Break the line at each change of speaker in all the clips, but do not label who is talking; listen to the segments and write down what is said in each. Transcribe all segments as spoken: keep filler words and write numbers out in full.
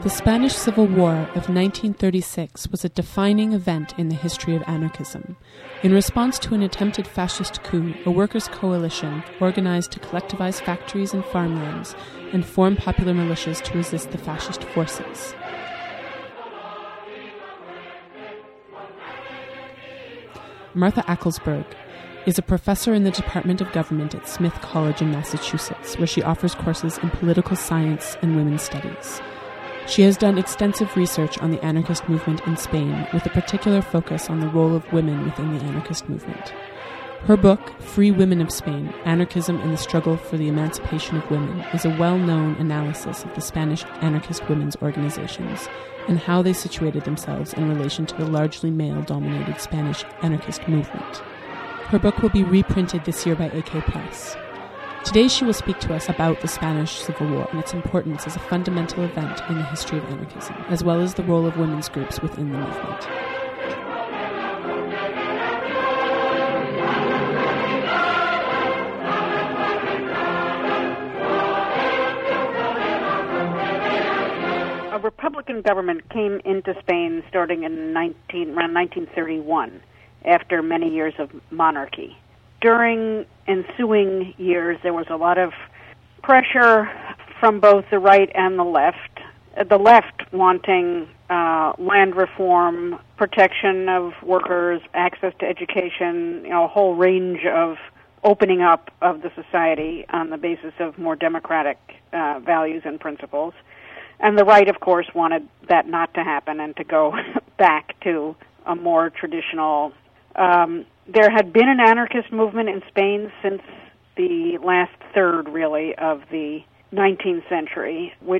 The Spanish Civil War of nineteen thirty-six was a defining event in the history of anarchism. In response to an attempted fascist coup, a workers' coalition organized to collectivize factories and farmlands and form popular militias to resist the fascist forces. Martha Ackelsberg is a professor in the Department of Government at Smith College in Massachusetts, where she offers courses in political science and women's studies. She has done extensive research on the anarchist movement in Spain, with a particular focus on the role of women within the anarchist movement. Her book, Free Women of Spain, Anarchism and the Struggle for the Emancipation of Women, is a well-known analysis of the Spanish anarchist women's organizations and how they situated themselves in relation to the largely male-dominated Spanish anarchist movement. Her book will be reprinted this year by A K Press. Today she will speak to us about the Spanish Civil War and its importance as a fundamental event in the history of anarchism, as well as the role of women's groups within the movement.
A Republican government came into Spain starting in nineteen, around nineteen thirty-one, after many years of monarchy. During ensuing years, there was a lot of pressure from both the right and the left. The left wanting uh, land reform, protection of workers, access to education, you know, a whole range of opening up of the society on the basis of more democratic uh, values and principles. And the right, of course, wanted that not to happen and to go back to a more traditional. Um, there had been an anarchist movement in Spain since the last third, really, of the nineteenth century, which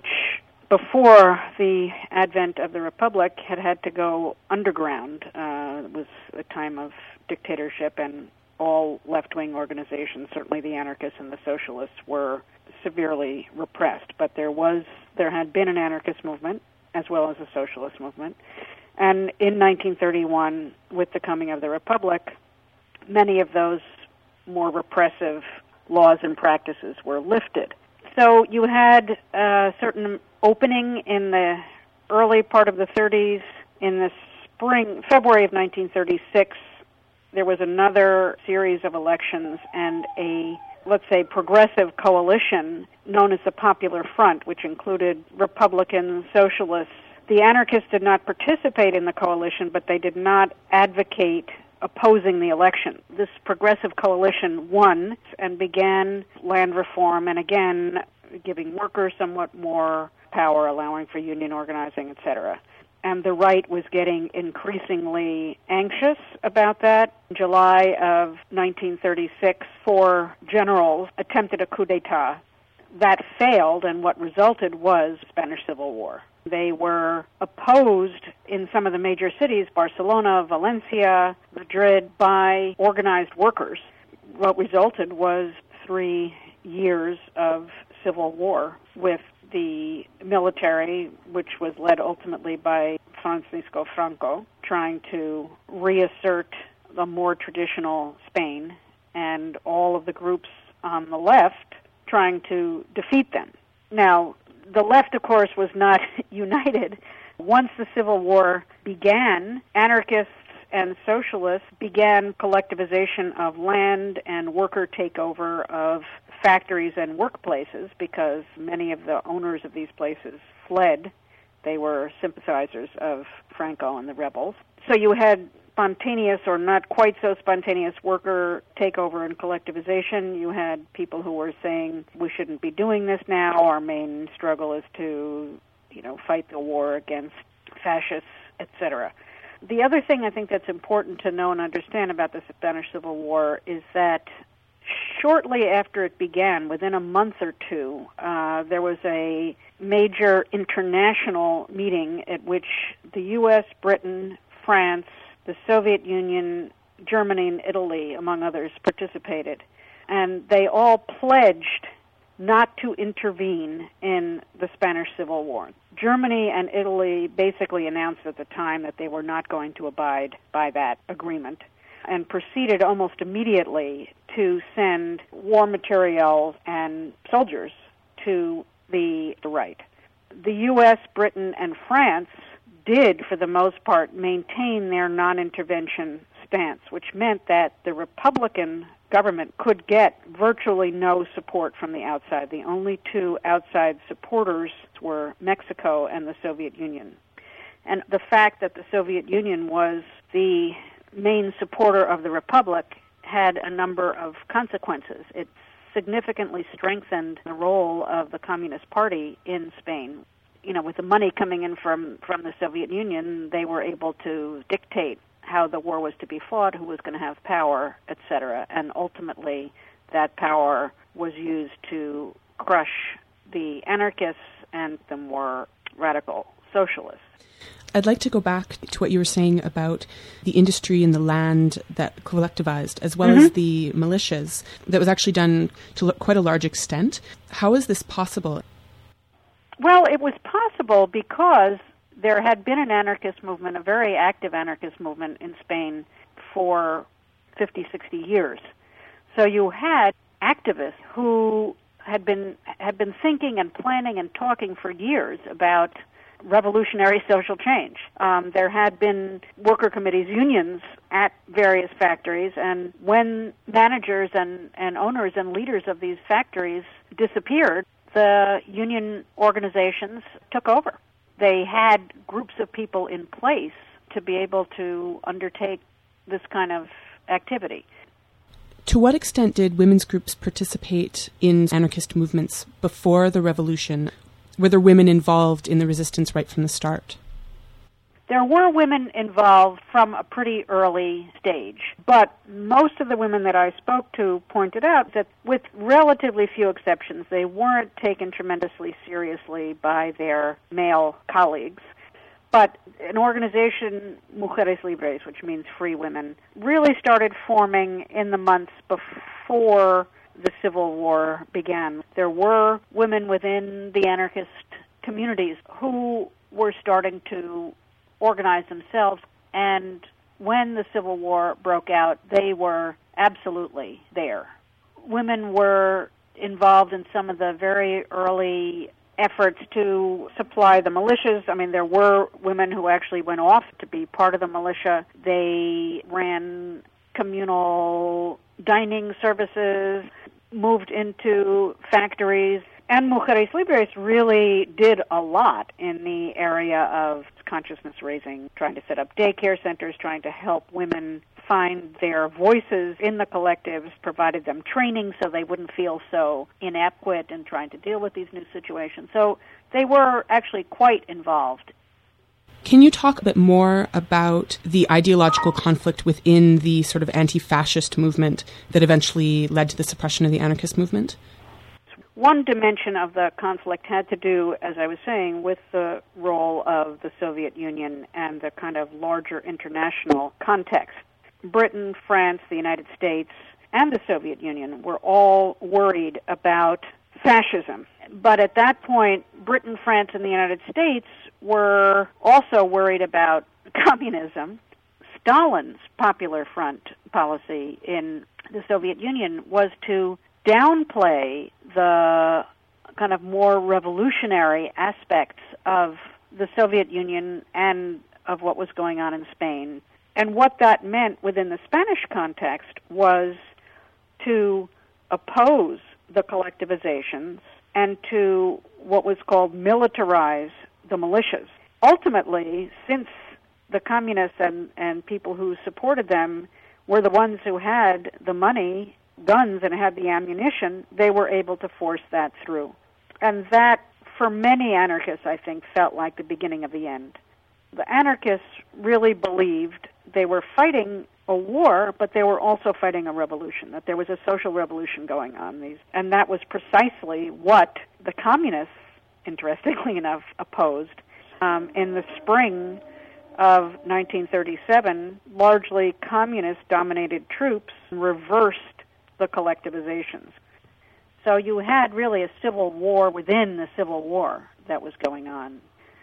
before the advent of the Republic had had to go underground. Uh, it was a time of dictatorship, and all left-wing organizations, certainly the anarchists and the socialists, were severely repressed. But there was, there had been an anarchist movement as well as a socialist movement. And in nineteen thirty-one, with the coming of the Republic, many of those more repressive laws and practices were lifted. So you had a certain opening in the early part of the thirties. In the spring, February of nineteen thirty-six, there was another series of elections and a, let's say, progressive coalition known as the Popular Front, which included Republicans, socialists. The anarchists did not participate in the coalition, but they did not advocate opposing the election. This progressive coalition won and began land reform, and again, giving workers somewhat more power, allowing for union organizing, et cetera. And the right was getting increasingly anxious about that. In July of nineteen thirty-six, four generals attempted a coup d'etat. That failed, and what resulted was the Spanish Civil War. They were opposed in some of the major cities, Barcelona, Valencia, Madrid, by organized workers. What resulted was three years of civil war with the military, which was led ultimately by Francisco Franco, trying to reassert the more traditional Spain, and all of the groups on the left trying to defeat them. Now, the left, of course, was not united. Once the Civil War began, anarchists and socialists began collectivization of land and worker takeover of factories and workplaces because many of the owners of these places fled. They were sympathizers of Franco and the rebels. So you had spontaneous or not quite so spontaneous worker takeover and collectivization. You had people who were saying, we shouldn't be doing this now. Our main struggle is to, you know, fight the war against fascists, et cetera. The other thing I think that's important to know and understand about the Spanish Civil War is that shortly after it began, within a month or two, uh, there was a major international meeting at which the U S, Britain, France, the Soviet Union, Germany, and Italy, among others, participated. And they all pledged not to intervene in the Spanish Civil War. Germany and Italy basically announced at the time that they were not going to abide by that agreement and proceeded almost immediately to send war materials and soldiers to the right. the U S, Britain, and France did, for the most part, maintain their non-intervention stance, which meant that the Republican government could get virtually no support from the outside. The only two outside supporters were Mexico and the Soviet Union. And the fact that the Soviet Union was the main supporter of the Republic had a number of consequences. It significantly strengthened the role of the Communist Party in Spain. You know, with the money coming in from, from the Soviet Union, they were able to dictate how the war was to be fought, who was going to have power, et cetera. And ultimately, that power was used to crush the anarchists and the more radical socialists.
I'd like to go back to what you were saying about the industry and the land that collectivized, as well mm-hmm. as the militias. That was actually done to quite a large extent. How is this possible?
Well, it was possible because there had been an anarchist movement, a very active anarchist movement in Spain for fifty, sixty years. So you had activists who had been had been thinking and planning and talking for years about revolutionary social change. Um, there had been worker committees, unions at various factories, and when managers and, and owners and leaders of these factories disappeared, the union organizations took over. They had groups of people in place to be able to undertake this kind of activity.
To what extent did women's groups participate in anarchist movements before the revolution? Were there women involved in the resistance right from the start?
There were women involved from a pretty early stage, but most of the women that I spoke to pointed out that with relatively few exceptions, they weren't taken tremendously seriously by their male colleagues. But an organization, Mujeres Libres, which means free women, really started forming in the months before the Civil War began. There were women within the anarchist communities who were starting to organize themselves, and when the Civil War broke out, they were absolutely there. Women were involved in some of the very early efforts to supply the militias. I mean, there were women who actually went off to be part of the militia. They ran communal dining services, moved into factories, and Mujeres Libres really did a lot in the area of consciousness raising, trying to set up daycare centers, trying to help women find their voices in the collectives, provided them training so they wouldn't feel so inadequate in trying to deal with these new situations. So they were actually quite involved.
Can you talk a bit more about the ideological conflict within the sort of anti-fascist movement that eventually led to the suppression of the anarchist movement?
One dimension of the conflict had to do, as I was saying, with the role of the Soviet Union and the kind of larger international context. Britain, France, the United States, and the Soviet Union were all worried about fascism. But at that point, Britain, France, and the United States were also worried about communism. Stalin's Popular Front policy in the Soviet Union was to downplay the kind of more revolutionary aspects of the Soviet Union and of what was going on in Spain. And what that meant within the Spanish context was to oppose the collectivizations and to what was called militarize the militias. Ultimately, since the communists and, and people who supported them were the ones who had the money, guns, and had the ammunition, they were able to force that through. And that, for many anarchists, I think, felt like the beginning of the end. The anarchists really believed they were fighting a war, but they were also fighting a revolution, that there was a social revolution going on. These, and that was precisely what the communists, interestingly enough, opposed. Um, in the spring of nineteen thirty-seven, largely communist-dominated troops reversed the collectivizations. So you had really a civil war within the civil war that was going on.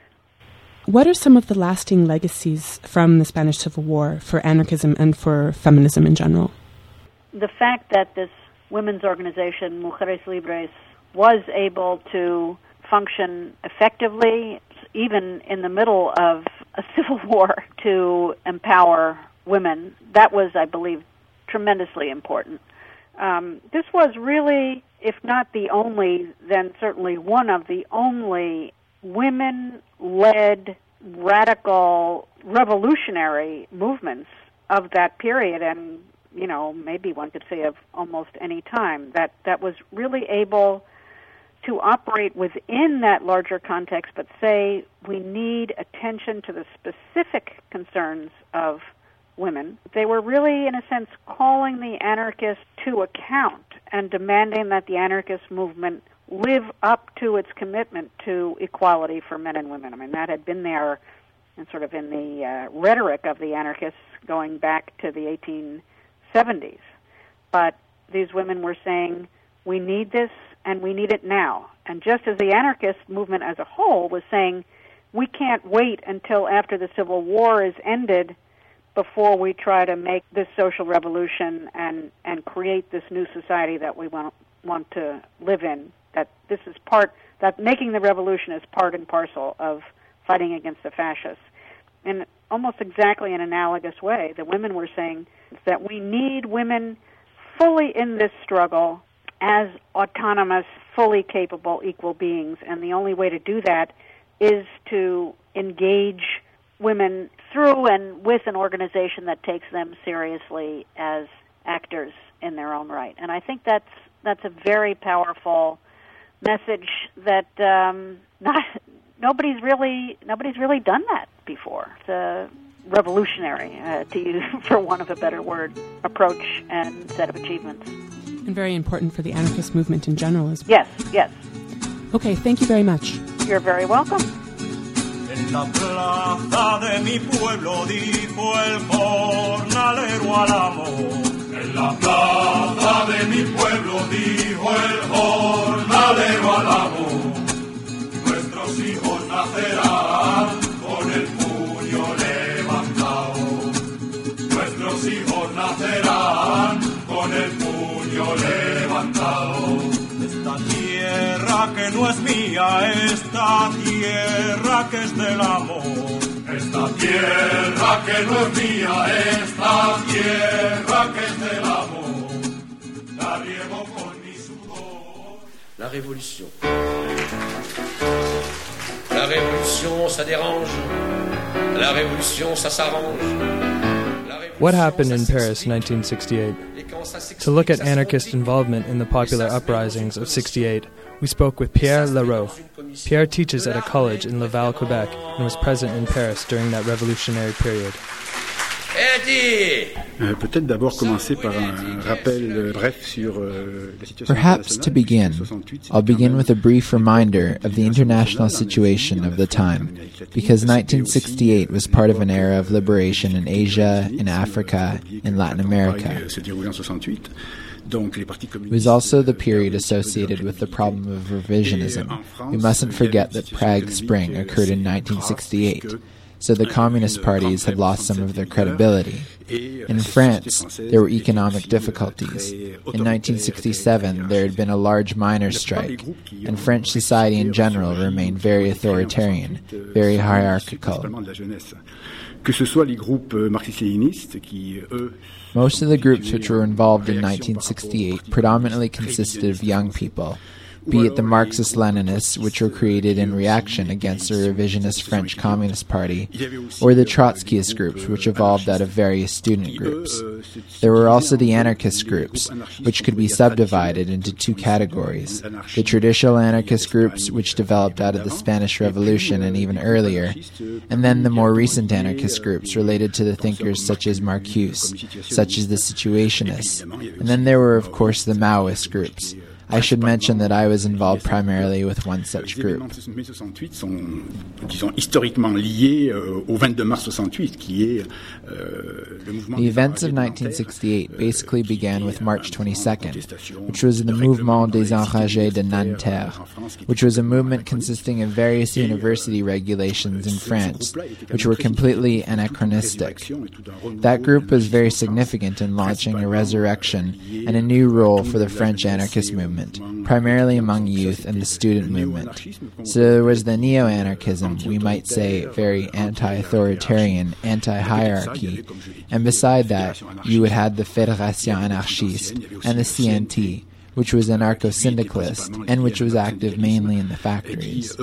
What are some of the lasting legacies from the Spanish Civil War for anarchism and for feminism in general?
The fact that this women's organization, Mujeres Libres, was able to function effectively, even in the middle of a civil war, to empower women. That was, I believe, tremendously important. Um, this was really, if not the only, then certainly one of the only women-led, radical, revolutionary movements of that period, and, you know, maybe one could say of almost any time, that, that was really able to operate within that larger context, but say we need attention to the specific concerns of women. They were really, in a sense, calling the anarchists to account and demanding that the anarchist movement live up to its commitment to equality for men and women. I mean, that had been there and sort of in the uh, rhetoric of the anarchists going back to the eighteen seventies. But these women were saying, we need this, and we need it now. And just as the anarchist movement as a whole was saying, we can't wait until after the Civil War is ended before we try to make this social revolution and, and create this new society that we want, want to live in. That this is part, that making the revolution is part and parcel of fighting against the fascists. In almost exactly an analogous way, the women were saying that we need women fully in this struggle as autonomous, fully capable, equal beings, and the only way to do that is to engage women through and with an organization that takes them seriously as actors in their own right. And I think that's that's a very powerful message that um, not nobody's really nobody's really done that before. It's a revolutionary, uh, to use for want of a better word, approach and set of achievements.
And very important for the anarchist movement in general as well.
Yes, yes.
Okay, thank you very much.
You're very welcome.
En la plaza de mi pueblo dijo el jornalero al amo. En la plaza de mi pueblo dijo el jornalero al amo. Nuestros hijos nacerán con el puño levantado. Nuestros hijos nacerán con el puño levantado. Esta tierra que no es mía, esta tierra que es del amor. Esta tierra que no es mía, esta tierra que es del amor. La riego con mi sudor.
La révolution. La révolution, ça dérange. La révolution, ça s'arrange.
What happened in Paris, nineteen sixty-eight? To look at anarchist involvement in the popular uprisings of sixty-eight, we spoke with Pierre Leroux. Pierre teaches at a college in Laval, Quebec, and was present in Paris during that revolutionary period.
Euh, peut-être d'abord commencer par un rappel bref sur euh, la situation.
Perhaps to begin, I'll begin with a brief reminder of the international situation of the time, because nineteen sixty-eight was part of an era of liberation in Asia, in Africa, in Latin America. It was also the period associated with the problem of revisionism. We mustn't forget that Prague Spring occurred in nineteen sixty-eight. So the communist parties had lost some of their credibility. In France, there were economic difficulties. In nineteen sixty-seven, there had been a large miners' strike, and French society in general remained very authoritarian, very hierarchical. Most of the groups which were involved in nineteen sixty-eight predominantly consisted of young people, be it the Marxist-Leninists, which were created in reaction against the revisionist French Communist Party, or the Trotskyist groups, which evolved out of various student groups. There were also the anarchist groups, which could be subdivided into two categories: the traditional anarchist groups, which developed out of the Spanish Revolution and even earlier, and then the more recent anarchist groups related to the thinkers such as Marcuse, such as the Situationists, and then there were, of course, the Maoist groups. I should mention that I was involved primarily with one such group. The events of nineteen sixty-eight basically began with March twenty-second, which was the Mouvement des Enragés de Nanterre, which was a movement consisting of various university regulations in France, which were completely anachronistic. That group was very significant in launching a resurrection and a new role for the French anarchist movement. movement, primarily among youth and the student movement. So there was the neo-anarchism, we might say very anti-authoritarian, anti-hierarchy, and beside that you would have the Fédération Anarchiste and the C N T, which was anarcho-syndicalist and which was active mainly in the factories.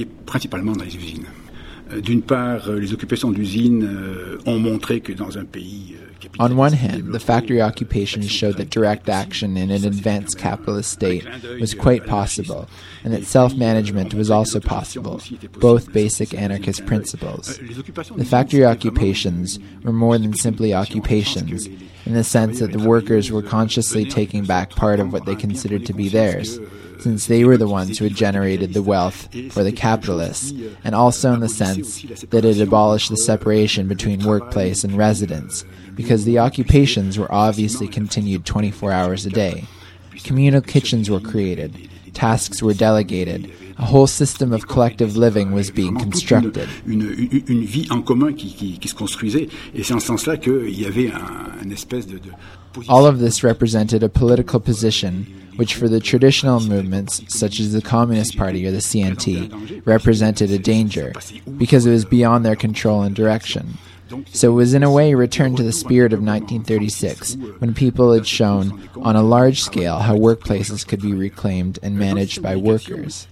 D'une part, les occupations d'usines ont montré que dans un pays
On one hand, the factory occupations showed that direct action in an advanced capitalist state was quite possible, and that self-management was also possible, both basic anarchist principles. The factory occupations were more than simply occupations, in the sense that the workers were consciously taking back part of what they considered to be theirs, since they were the ones who had generated the wealth for the capitalists, and also in the sense that it abolished the separation between workplace and residence, because the occupations were obviously continued twenty-four hours a day. Communal kitchens were created, tasks were delegated, a whole system of collective living was being constructed.
Une, une, une vie en commun qui, qui, qui se construisait, et c'est en ce sens-là qu'il y avait un, une espèce de, de
All of this represented a political position which for the traditional movements, such as the Communist Party or the C N T, represented a danger, because it was beyond their control and direction. So it was in a way a return to the spirit of nineteen thirty-six, when people had shown on a large scale how workplaces could be reclaimed and managed by workers.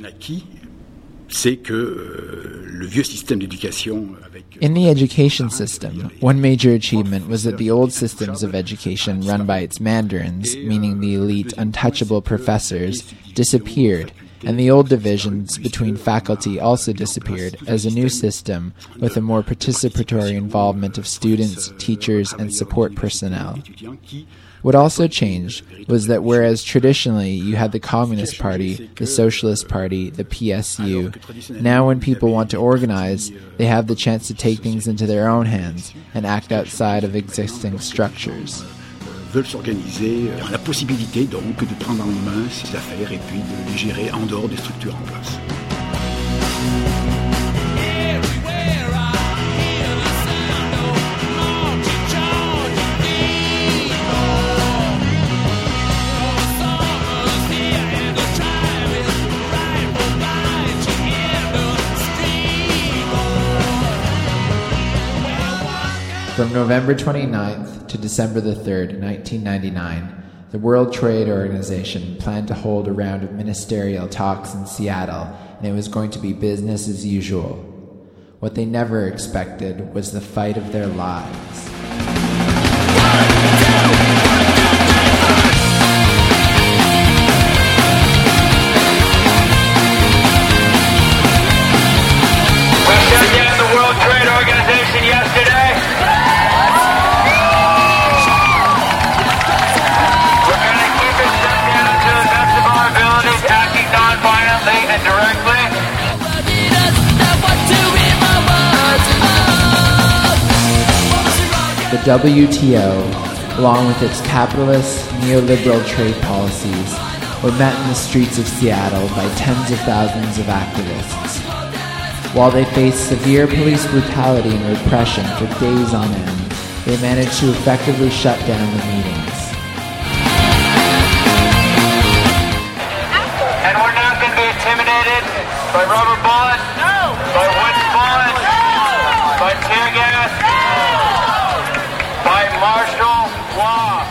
In the education system, one major achievement was that the old systems of education run by its mandarins, meaning the elite, untouchable professors, disappeared, and the old divisions between faculty also disappeared as a new system with a more participatory involvement of students, teachers, and support personnel. What also changed was that whereas traditionally you had the Communist Party, the Socialist Party, the P S U, now when people want to organize, they have the chance to take things into their own hands and act outside of existing structures.
Veulent s'organiser, la possibilité donc de prendre en main ces affaires et puis de les gérer en dehors des structures en place.
From November twenty-ninth to December the third, nineteen ninety-nine, the World Trade Organization planned to hold a round of ministerial talks in Seattle, and it was going to be business as usual. What they never expected was the fight of their lives.
We shut down the World Trade Organization yesterday. And directly.
The W T O, along with its capitalist, neoliberal trade policies, were met in the streets of Seattle by tens of thousands of activists. While they faced severe police brutality and repression for days on end, they managed to effectively shut down the meetings.
Intimidated by rubber bullets, no. by wooden bullets, no. by tear gas, no. by martial law.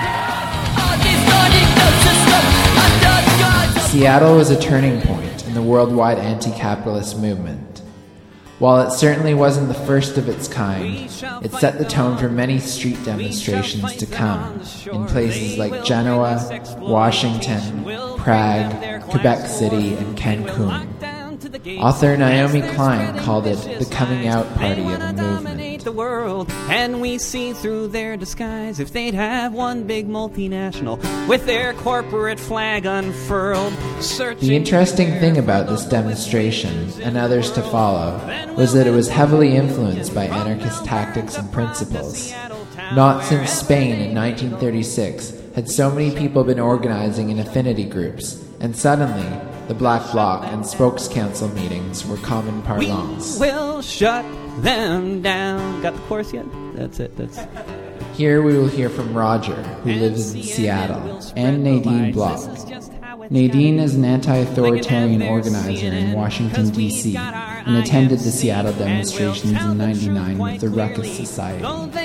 Seattle was a turning point in the worldwide anti-capitalist movement. While it certainly wasn't the first of its kind, it set the tone for many street demonstrations to come in places like Genoa, Washington, Prague, Quebec City, and Cancun. Author Naomi Klein called it the coming out party of a movement.
The world, and we see through their disguise if they'd have one big multinational with their corporate flag unfurled.
The interesting thing about this demonstration, and others to follow, was that it was heavily influenced by anarchist tactics and principles. Not since Spain in nineteen thirty-six had so many people been organizing in affinity groups, and suddenly the Black Bloc and Spokes Council meetings were common parlance.
We will shut them down. Got the chorus yet? That's it. That's.
Here we will hear from Roger, who lives in Seattle, and Nadine Block. Nadine is an anti-authoritarian organizer in Washington, D C, and attended the Seattle demonstrations in ninety-nine with the Ruckus Society.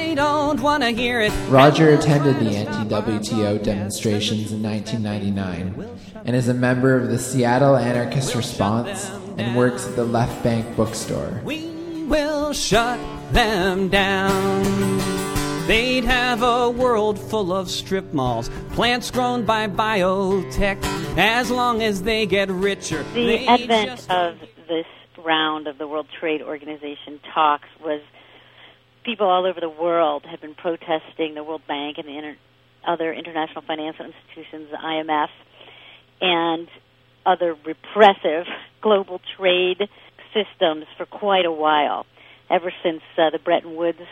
Roger attended the anti-W T O demonstrations in nineteen ninety-nine and is a member of the Seattle Anarchist Response and works at the Left Bank bookstore.
We will shut them down. They'd have a world full of strip malls, plants grown by biotech, as long as they get richer.
The advent just... of this round of the World Trade Organization talks was people all over the world have been protesting the World Bank and the inter- other international financial institutions, the I M F, and other repressive global trade systems for quite a while, ever since uh, the Bretton Woods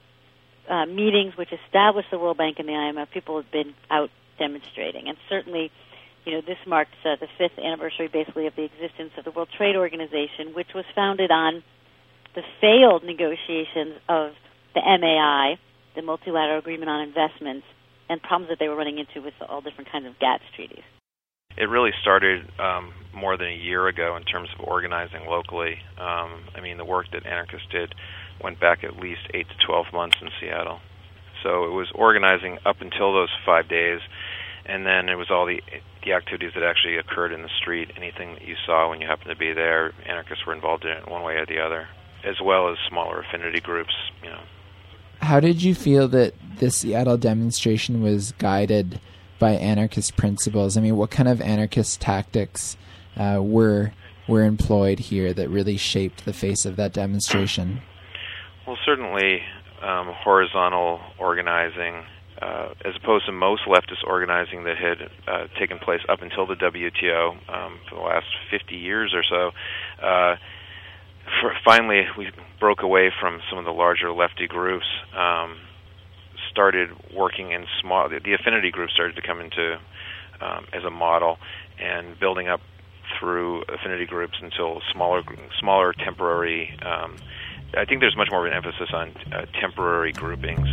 Uh, meetings which established the World Bank and the I M F. People have been out demonstrating, and certainly, you know, this marks uh, the fifth anniversary, basically, of the existence of the World Trade Organization, which was founded on the failed negotiations of the M A I, the Multilateral Agreement on Investments, and problems that they were running into with all different kinds of GATS treaties.
It really started um, more than a year ago in terms of organizing locally. Um, I mean, the work that anarchists did went back at least eight to twelve months in Seattle. So it was organizing up until those five days, and then it was all the the activities that actually occurred in the street. Anything that you saw when you happened to be there, anarchists were involved in it one way or the other, as well as smaller affinity groups, you know.
How did you feel that the Seattle demonstration was guided by anarchist principles? I mean, what kind of anarchist tactics uh, were were employed here that really shaped the face of that demonstration?
Well, certainly um, horizontal organizing, uh, as opposed to most leftist organizing that had uh, taken place up until the W T O um, for the last fifty years or so. Uh, for, finally, we broke away from some of the larger lefty groups, um, started working in small, the affinity groups started to come into um, as a model, and building up through affinity groups until smaller, smaller temporary um I think there's much more of an emphasis on uh, temporary groupings.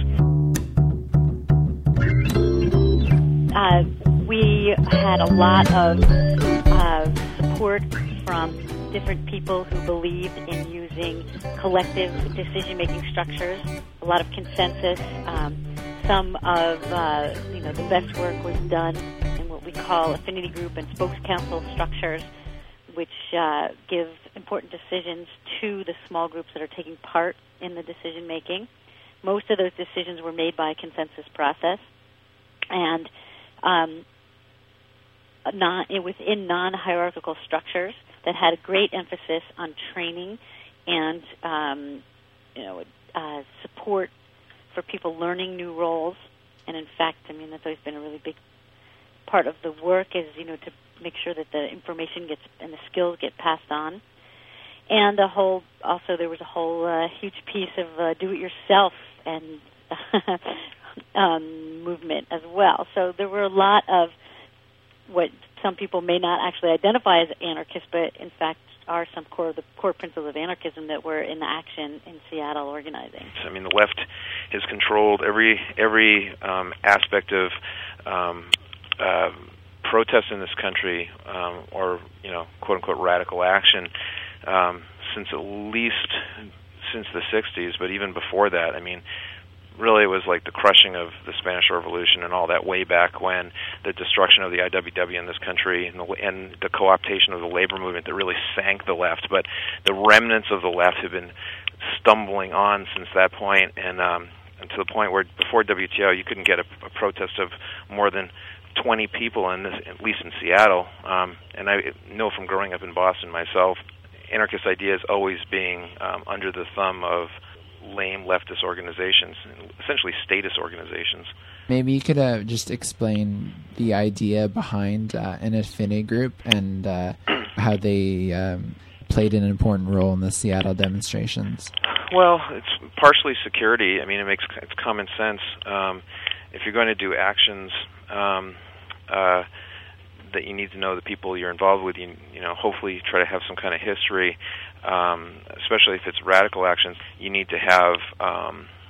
Uh, we had a lot of uh, support from different people who believed in using collective decision-making structures, a lot of consensus. Um, some of uh, you know the best work was done in what we call affinity group and spokes council structures, which uh, give important decisions to the small groups that are taking part in the decision-making. Most of those decisions were made by a consensus process, and um, non, within non-hierarchical structures that had a great emphasis on training and um, you know uh, support for people learning new roles. And in fact, I mean, that's always been a really big part of the work, is you know to make sure that the information gets and the skills get passed on. And the whole, also there was a whole uh, huge piece of uh, do-it-yourself and um, movement as well. So there were a lot of what some people may not actually identify as anarchists, but in fact are some core the core principles of anarchism that were in action in Seattle organizing.
I mean, the left has controlled every every um, aspect of um, uh, protest in this country, um, or you know, quote unquote radical action, um, since at least since the sixties, but even before that. I mean, really it was like the crushing of the Spanish Revolution and all that way back when, the destruction of the I W W in this country, and the, and the co-optation of the labor movement that really sank the left. But the remnants of the left have been stumbling on since that point, and, um, and to the point where before W T O you couldn't get a, a protest of more than twenty people, in this, at least in Seattle. Um, and I know from growing up in Boston myself, anarchist ideas always being um, under the thumb of lame leftist organizations, essentially statist organizations.
Maybe you could uh, just explain the idea behind uh, an affinity group and uh, how they um, played an important role in the Seattle demonstrations.
Well, it's partially security. I mean, it makes it's common sense. Um, if you're going to do actions um, uh, that you need to know the people you're involved with, you, you know, hopefully try to have some kind of history. Um, especially if it's radical actions, you need to have um,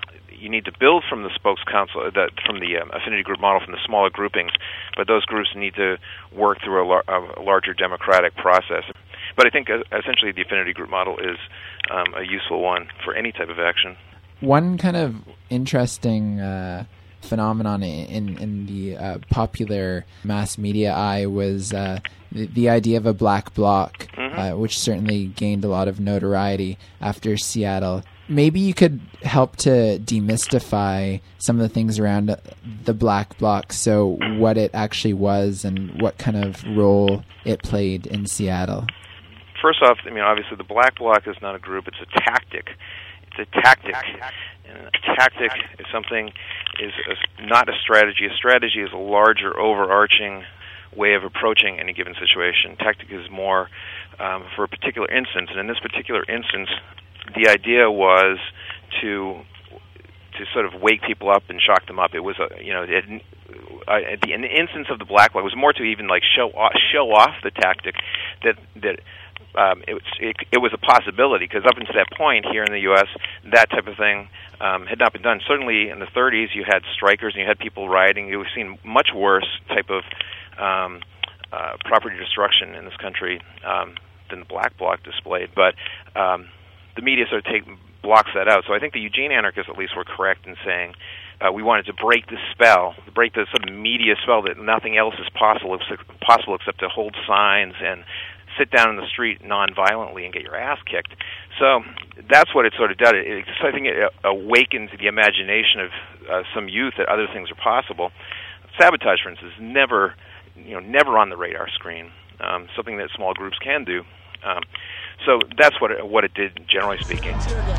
you need to build from the spokes council, that from the um, affinity group model, from the smaller groupings, but those groups need to work through a, lar- a larger democratic process. But I think uh, essentially the affinity group model is um, a useful one for any type of action.
One kind of interesting uh, phenomenon in in the uh, popular mass media eye was uh, the, the idea of a black bloc, mm-hmm. uh, which certainly gained a lot of notoriety after Seattle. Maybe you could help to demystify some of the things around the black bloc, so what it actually was and what kind of role it played in Seattle.
First off, I mean, obviously the black bloc is not a group, it's a tactic. It's a tactic. And a tactic is something, is a, not a strategy. A strategy is a larger, overarching way of approaching any given situation. Tactic is more um, for a particular instance, and in this particular instance, the idea was to to sort of wake people up and shock them up. It was a, you know, it, uh, the, in the instance of the black bloc, it was more to even like show off, show off the tactic that that um, it, it, it was a possibility, because up until that point here in the U S, that type of thing um, had not been done. Certainly in the thirties, you had strikers and you had people rioting. You were seeing much worse type of um, uh, property destruction in this country um, than the black bloc displayed. But um, the media sort of take, blocks that out. So I think the Eugene anarchists at least were correct in saying uh, we wanted to break the spell, break the sort of media spell that nothing else is possible, possible except to hold signs and sit down in the street nonviolently and get your ass kicked. So that's what it sort of did. It, it, so I think it awakened the imagination of uh, some youth that other things are possible. Sabotage, for instance, is never, you know, never on the radar screen. Um, something that small groups can do. Um, so that's what it, what it did, generally speaking.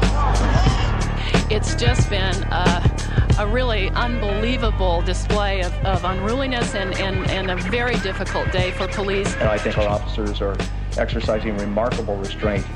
It's just been a, a really unbelievable display of, of unruliness and, and, and a very difficult day for police.
And I think our officers are exercising remarkable restraint.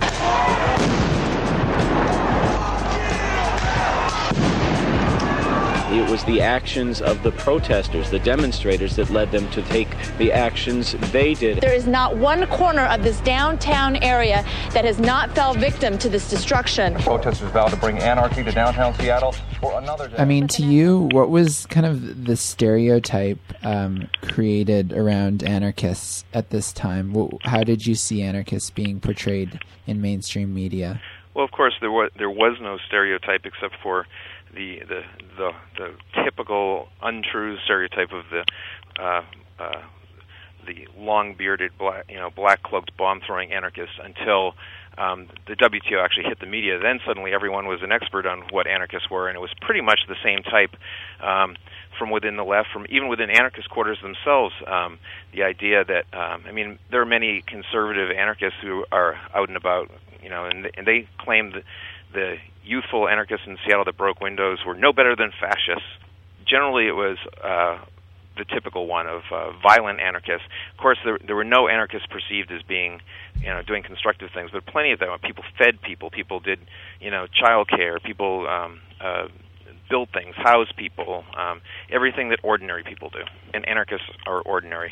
It was the actions of the protesters, the demonstrators, that led them to take the actions they did.
There is not one corner of this downtown area that has not fell victim to this destruction.
The protesters vowed to bring anarchy to downtown Seattle for another day.
I mean, to you, what was kind of the stereotype um, created around anarchists at this time? How did you see anarchists being portrayed in mainstream media?
Well, of course, there was there was no stereotype except for the the the, the typical untrue stereotype of the uh, uh, the long-bearded, black, you know, black-cloaked bomb-throwing anarchist until um, the W T O actually hit the media. Then suddenly everyone was an expert on what anarchists were, and it was pretty much the same type um, from within the left, from even within anarchist quarters themselves. Um, the idea that um, I mean, there are many conservative anarchists who are out and about, you know, and and they claim that the youthful anarchists in Seattle that broke windows were no better than fascists. Generally, it was uh, the typical one of uh, violent anarchists. Of course, there, there were no anarchists perceived as being, you know, doing constructive things, but plenty of them. People fed people. People did, you know, child care. People um, uh, built things, housed people, um, everything that ordinary people do. And anarchists are ordinary.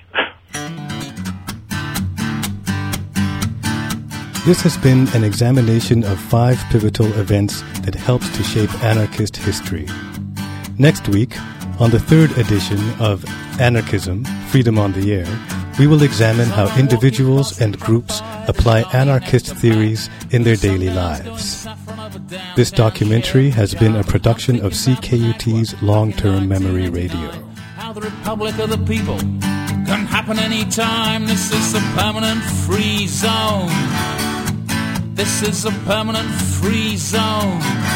This has been an examination of five pivotal events that helped to shape anarchist history. Next week, on the third edition of Anarchism, Freedom on the Air, we will examine how individuals and groups apply anarchist theories in their daily lives. This documentary has been a production of C K U T's Long-Term Memory Radio.
How the Republic of the People can happen anytime. This is a permanent free zone. This is a permanent free zone.